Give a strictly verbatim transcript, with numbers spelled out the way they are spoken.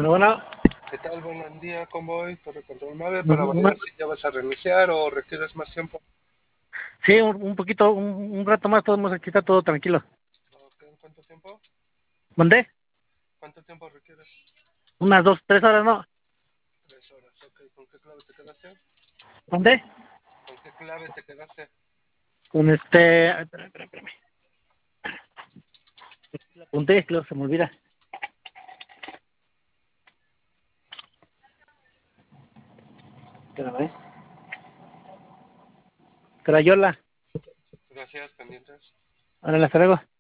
Bueno, bueno. ¿Qué tal? Buen día, convoy, Torre Control nueve, para Una- validar si ya vas a reiniciar o requieres más tiempo. sí, un, un poquito, un, un rato más, podemos aquí está todo tranquilo. Ok, ¿en cuánto tiempo? ¿Mandé? ¿Cuánto tiempo requieres? Unas dos, tres horas, ¿no? Tres horas, ok. ¿Con qué clave te quedaste? ¿Mandé? ¿Con qué clave te quedaste? Con este... ay, espérame, espérame, espérame. Lo apunté, claro, se me olvida. Espérame. Crayola. Gracias, pendientes. Ahora la traigo.